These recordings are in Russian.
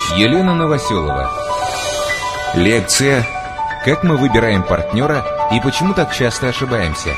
Елена Новоселова. Лекция «Как мы выбираем партнера и почему так часто ошибаемся».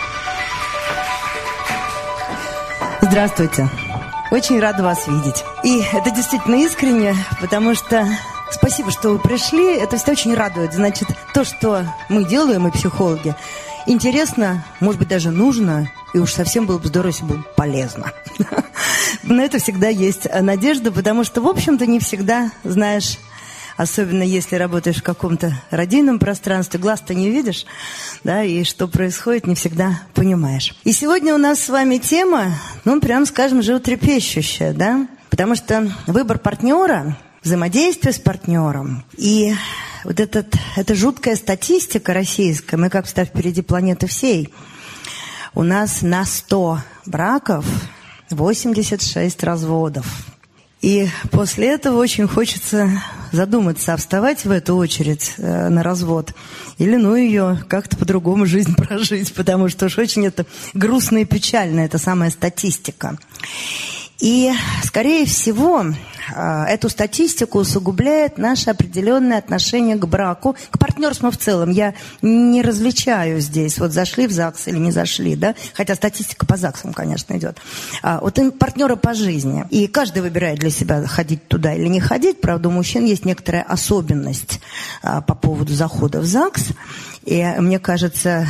Здравствуйте. Очень рада вас видеть. И это действительно искренне, потому что спасибо, что вы пришли. Это всегда очень радует. Значит, то, что мы делаем, мы психологи, интересно, может быть, даже нужно, и уж совсем было бы здорово, если было бы полезно. Но это всегда есть надежда, потому что, в общем-то, не всегда знаешь, особенно если работаешь в каком-то радийном пространстве, глаз-то не видишь, да, и что происходит, не всегда понимаешь. И сегодня у нас с вами тема, прям скажем, животрепещущая, да, потому что выбор партнера, взаимодействие с партнером и вот эта жуткая статистика российская, мы как всегда впереди планеты всей, у нас на 100 браков 86 разводов. И после этого очень хочется задуматься, а вставать в эту очередь на развод или ее как-то по-другому жизнь прожить, потому что уж очень это грустно и печально, это самая статистика. И, скорее всего, эту статистику усугубляет наше определенное отношение к браку, к партнерству в целом. Я не различаю здесь, вот зашли в ЗАГС или не зашли, да, хотя статистика по ЗАГСам, конечно, идет. Вот партнеры по жизни. И каждый выбирает для себя, ходить туда или не ходить. Правда, у мужчин есть некоторая особенность по поводу захода в ЗАГС. И мне кажется,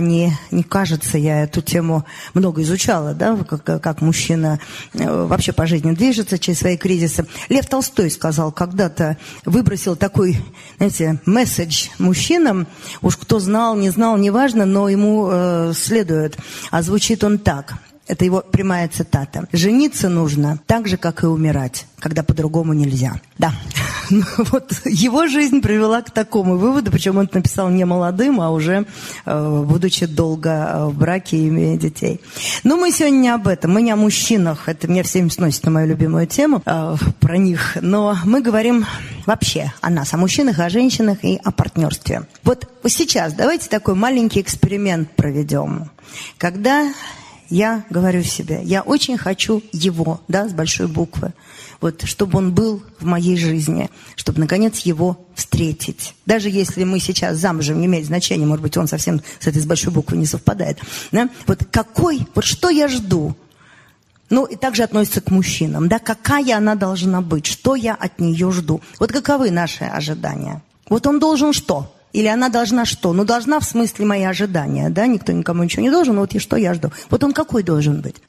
я эту тему много изучала, да, как мужчина вообще по жизни движется через свои кризисы. Лев Толстой сказал когда-то, выбросил такой, знаете, месседж мужчинам, уж кто знал, не знал, неважно, но ему следует. А звучит он так. Это его прямая цитата. «Жениться нужно так же, как и умирать, когда по-другому нельзя». Да, вот его жизнь привела к такому выводу, причем он это написал не молодым, а уже будучи долго в браке и имея детей. Но мы сегодня не об этом, мы не о мужчинах, это меня всеми сносит на мою любимую тему, про них, но мы говорим вообще о нас, о мужчинах, о женщинах и о партнерстве. Вот сейчас давайте такой маленький эксперимент проведем, когда... Я говорю себе, я очень хочу его, да, с большой буквы, вот, чтобы он был в моей жизни, чтобы, наконец, его встретить. Даже если мы сейчас замужем, не имеет значения, может быть, он совсем с этой с большой буквы не совпадает. Да? Вот что я жду? И также относится к мужчинам, да, какая она должна быть, что я от нее жду. Вот каковы наши ожидания? Вот он должен что? Или она должна что? Должна в смысле мои ожидания, да? Никто никому ничего не должен, но вот и что я жду? Вот он какой должен быть?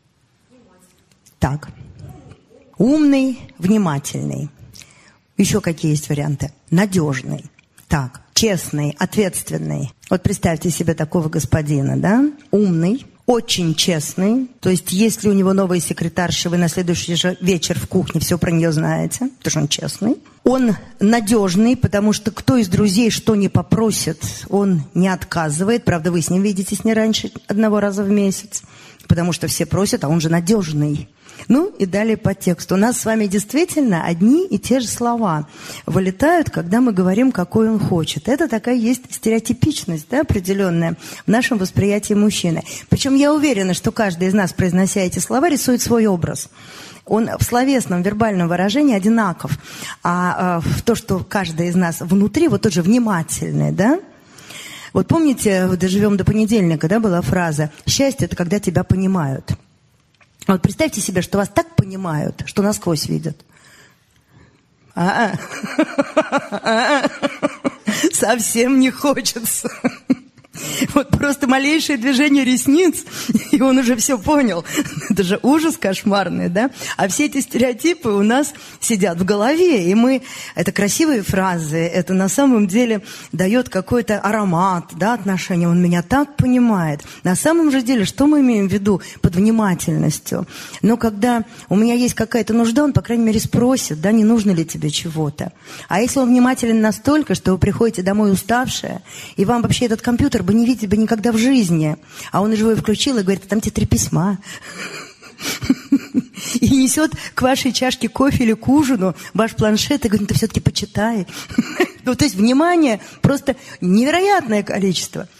Так. Умный, внимательный. Еще какие есть варианты? Надежный. Так. Честный, ответственный. Вот представьте себе такого господина, да? Умный. Очень честный, то есть если у него новая секретарша, вы на следующий же вечер в кухне все про нее знаете, потому что он честный. Он надежный, потому что кто из друзей что не попросит, он не отказывает. Правда, вы с ним видитесь не раньше 1 раза в месяц, потому что все просят, а он же надежный. И далее по тексту. У нас с вами действительно одни и те же слова вылетают, когда мы говорим, какой он хочет. Это такая есть стереотипичность, да, определенная в нашем восприятии мужчины. Причем я уверена, что каждый из нас, произнося эти слова, рисует свой образ. Он в словесном, вербальном выражении одинаков. А в то, что каждый из нас внутри, вот тот же внимательный, да? Вот помните, доживем до понедельника, да, была фраза «Счастье – это когда тебя понимают». Вот представьте себе, что вас так понимают, что насквозь видят. Совсем не хочется. Вот просто малейшее движение ресниц, и он уже все понял. Это же ужас кошмарный, да? А все эти стереотипы у нас сидят в голове, и это красивые фразы, это на самом деле дает какой-то аромат, да, отношения. Он меня так понимает. На самом же деле, что мы имеем в виду под внимательностью? Но когда у меня есть какая-то нужда, он, по крайней мере, спросит, да, не нужно ли тебе чего-то. А если он внимателен настолько, что вы приходите домой уставшая, и вам вообще этот компьютер бы не видеть бы никогда в жизни. А он его включил и говорит, там тебе 3 письма. И несет к вашей чашке кофе или к ужину ваш планшет и говорит, ты все-таки почитай. То есть внимание просто невероятное количество.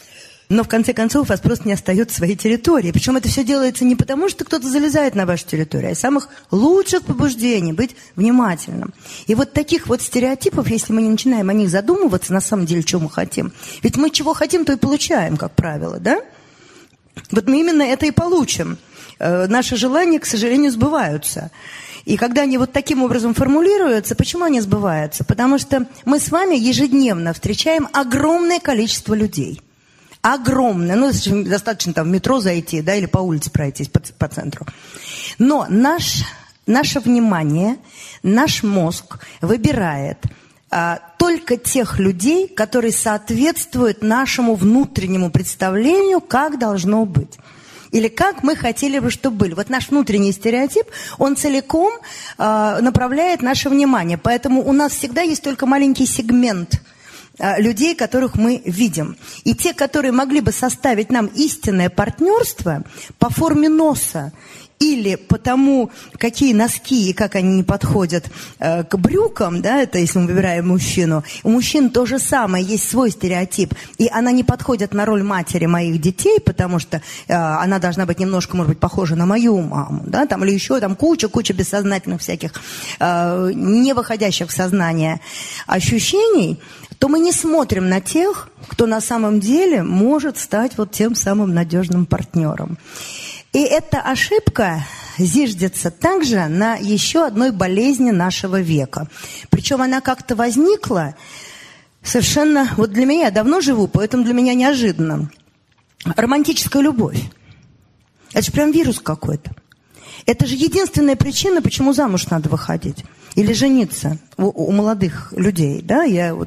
Но в конце концов у вас просто не остается своей территории. Причем это все делается не потому, что кто-то залезает на вашу территорию, а из самых лучших побуждений быть внимательным. И вот таких вот стереотипов, если мы не начинаем о них задумываться, на самом деле, чего мы хотим. Ведь мы чего хотим, то и получаем, как правило, да? Вот мы именно это и получим. Наши желания, к сожалению, сбываются. И когда они вот таким образом формулируются, почему они сбываются? Потому что мы с вами ежедневно встречаем огромное количество людей. Огромное. Ну, достаточно там в метро зайти, да, или по улице пройтись по центру. Но наше внимание, наш мозг выбирает только тех людей, которые соответствуют нашему внутреннему представлению, как должно быть. Или как мы хотели бы, чтобы были. Вот наш внутренний стереотип, он целиком направляет наше внимание. Поэтому у нас всегда есть только маленький сегмент людей, которых мы видим. И те, которые могли бы составить нам истинное партнерство по форме носа, или по тому, какие носки и как они не подходят к брюкам, да, это если мы выбираем мужчину. У мужчин то же самое, есть свой стереотип. И она не подходит на роль матери моих детей, потому что она должна быть немножко, может быть, похожа на мою маму, да, там, или еще там куча бессознательных всяких, не выходящих в сознание ощущений, то мы не смотрим на тех, кто на самом деле может стать вот тем самым надежным партнером. И эта ошибка зиждется также на еще одной болезни нашего века. Причем она как-то возникла совершенно... Вот для меня, я давно живу, поэтому для меня неожиданно. Романтическая любовь. Это же прям вирус какой-то. Это же единственная причина, почему замуж надо выходить. Или жениться у молодых людей, да,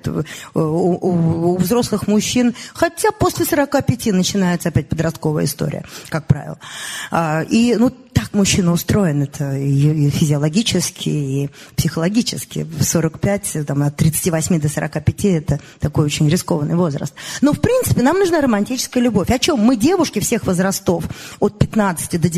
у взрослых мужчин, хотя после 45 начинается опять подростковая история, как правило. И, так мужчина устроен, это и физиологически, и психологически. В 45, там, от 38 до 45 это такой очень рискованный возраст. Но, в принципе, нам нужна романтическая любовь. О чем мы, девушки всех возрастов, от 15 до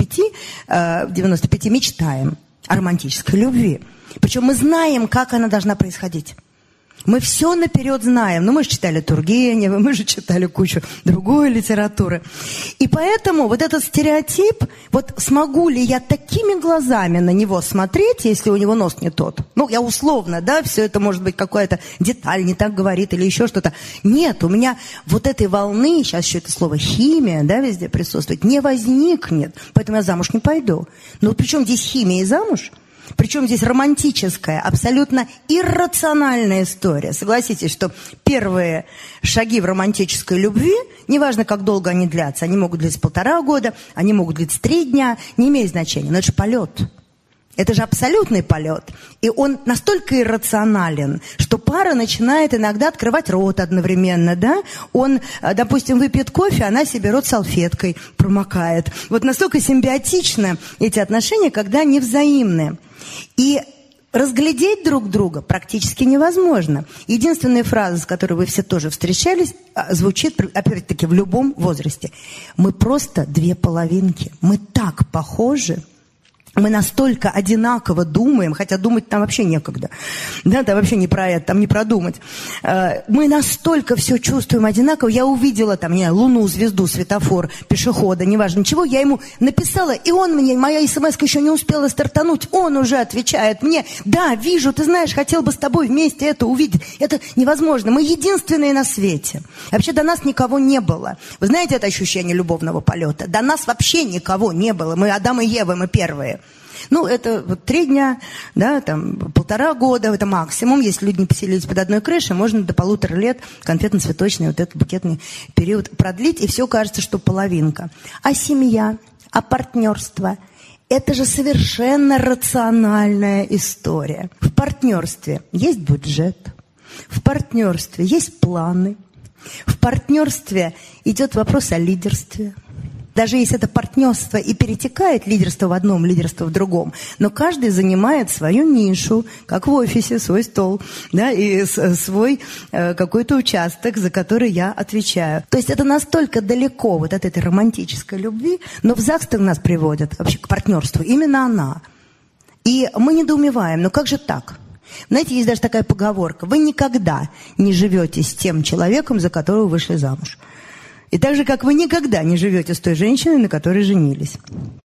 95 мечтаем. О романтической любви. Причем мы знаем, как она должна происходить. Мы все наперед знаем. Мы же читали Тургенева, мы же читали кучу другой литературы. И поэтому вот этот стереотип, вот смогу ли я такими глазами на него смотреть, если у него нос не тот? Я условно, да, все это может быть какая-то деталь, не так говорит или еще что-то. Нет, у меня вот этой волны, сейчас еще это слово химия, да, везде присутствует, не возникнет. Поэтому я замуж не пойду. Но причем здесь химия и замуж? Причем здесь романтическая, абсолютно иррациональная история. Согласитесь, что первые шаги в романтической любви, неважно, как долго они длятся, они могут длиться 1,5 года, они могут длиться 3 дня, не имеет значения. Но это же полет. Это же абсолютный полет. И он настолько иррационален, что пара начинает иногда открывать рот одновременно, да? Он, допустим, выпьет кофе, она себе рот салфеткой промокает. Вот настолько симбиотичны эти отношения, когда они взаимны. И разглядеть друг друга практически невозможно. Единственная фраза, с которой вы все тоже встречались, звучит, опять-таки, в любом возрасте. Мы просто 2 половинки. Мы так похожи. Мы настолько одинаково думаем, хотя думать там вообще некогда. Да, там вообще не про это, там не продумать. Мы настолько все чувствуем одинаково. Я увидела там, луну, звезду, светофор, пешехода, неважно ничего. Я ему написала, и он мне, моя смс-ка еще не успела стартануть, он уже отвечает мне: да, вижу, ты знаешь, хотел бы с тобой вместе это увидеть. Это невозможно. Мы единственные на свете. Вообще до нас никого не было. Вы знаете это ощущение любовного полета? До нас вообще никого не было. Мы Адам и Ева, мы первые. Это вот 3 дня, да, там 1,5 года, это максимум. Если люди не поселились под одной крышей, можно до 1,5 лет конфетно-цветочный вот этот букетный период продлить, и все кажется, что половинка. А семья, а партнерство – это же совершенно рациональная история. В партнерстве есть бюджет, в партнерстве есть планы, в партнерстве идет вопрос о лидерстве. Даже если это партнерство и перетекает лидерство в одном, лидерство в другом, но каждый занимает свою нишу, как в офисе, свой стол, да, и свой какой-то участок, за который я отвечаю. То есть это настолько далеко вот от этой романтической любви, но в ЗАГС нас приводят вообще к партнерству именно она. И мы недоумеваем, как же так? Знаете, есть даже такая поговорка: вы никогда не живете с тем человеком, за которого вышли замуж. И так же, как вы никогда не живете с той женщиной, на которой женились.